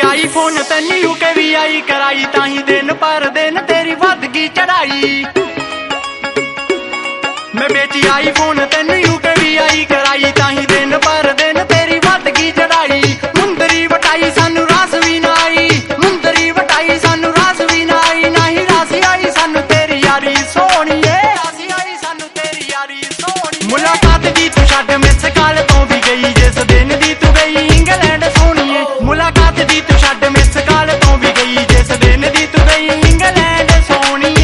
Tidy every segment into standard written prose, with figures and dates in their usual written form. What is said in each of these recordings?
आई phone तैनू UK भी आई कराई ताही दिन पर दिन तेरी वध गई चढ़ाई। मैं बेची आई फोन तैनू यूके भी आई कराई ताही दिन पर दिन तेरी वध गई चढ़ाई। मुंदरी वटाई सानू रास भी ना आई, मुंदरी वटाई सानू रास भी ना आई, ना ही रासी आई सानू तेरी यारी सोहणीए, रासी आई सानू तेरी यारी सोहणी। मुलाकात दी तू छड्ड मिस काल तो भी गई जिस दिन दी तू गई इंग्लैंड सोहणीए। मुलाकात दी तू छड्ड मिस काल तो भी गई जिस दिन दी तू गई इंग्लैंड सोहणीए।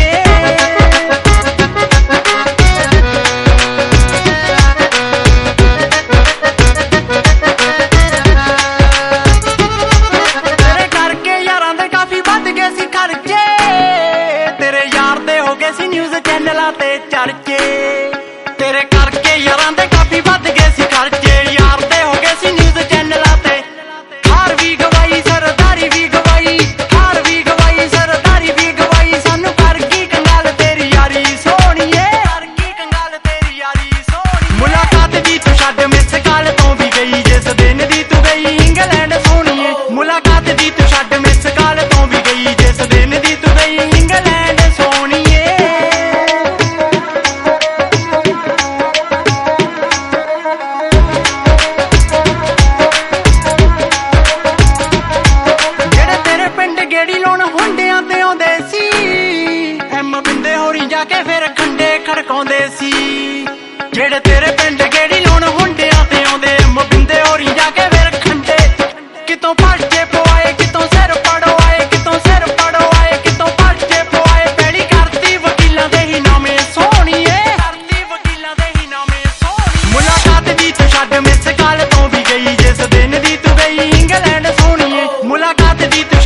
तेरे करके यारां दे काफी वध गए सी खर्चे, तेरे यार दे हो गए सी न्यूज़ चैनलां ते चर्चे। तेरे करके यारां दे काफी वध गए सी खर्चे, यार दे हो गए सी न्यूज़ चैनलां ते। हार भी गवाई सरदारी भी गवाई, हार भी गवाई सरदारी भी गवाई, सानू कर गई कंगाल तेरी यारी सोहणीए, कर गई कंगाल तेरी यारी सोहणी। मुलाकात दी तू छड्ड मिस काल तो भी गई जिस दिन दी तू गई इंग्लैंड सोहणीए। मुलाकात दी तू छड्ड मिस काल तो भी गई जिस दिन दी तू गई इंग्लैंड सोहणीए। ਜਿਹੜੇ ਤੇਰੇ ਪਿੰਡ ਗੇੜੀ ਲਾਉਣ ਹੁੰਡਿਆਂ ਤੇ ਆਉਂਦੇ ਸੀ, ਐਮ ਬਿੰਦੇ ਹੋਰੀ ਜਾ ਕੇ ਫਿਰ ਖੰਡੇ ਖੜਕਾਉਂਦੇ ਸੀ। ਜਿਹੜੇ ਤੇਰੇ ਪਿੰਡ ਗੇੜੀ ਲਾਉਣ ਹੁੰਡਿਆਂ ਤੇ ਆਉਂਦੇ, ਐਮ ਬਿੰਦੇ ਹੋਰੀ ਜਾ ਕੇ ਫਿਰ ਖੰਡੇ। ਕਿਤੋਂ ਪਰਚੇ ਪਵਾਏ ਕਿਤੋਂ ਸਿਰ ਪੜਵਾਏ, ਕਿਤੋਂ ਸਿਰ ਪੜਵਾਏ ਕਿਤੋਂ ਪਰਚੇ ਪਵਾਏ, ਪੈੜੀ ਕਰਤੀ ਵਕੀਲਾਂ ਦੇ ਹੀ ਨਾਮੇ ਸੋਹਣੀਏ, ਕਰਤੀ ਵਕੀਲਾਂ ਦੇ ਹੀ ਨਾਮੇ ਸੋਹਣੀ। ਮੁਲਾਕਾਤ ਦੀ ਤੂੰ ਛੱਡ ਮਿਸ ਕਾਲ ਤੋਂ ਵੀ ਗਈ ਜਿਸ ਦਿਨ ਦੀ ਤੂੰ ਗਈ ਇੰਗਲੈਂਡ ਸੋਹਣੀਏ। ਮੁਲਾਕਾਤ ਦੀ